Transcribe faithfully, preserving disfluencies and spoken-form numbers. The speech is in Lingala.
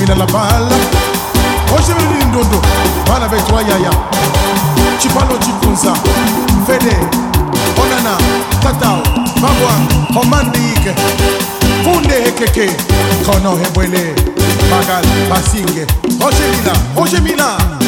Mina la bala Oje mili ndondo Bana betwa yaya Chipalo chikunza Fede Onana Tatao Babwa Omandike Funde hekeke Kono hebwele Bagal Basinge Oje mina Oje mina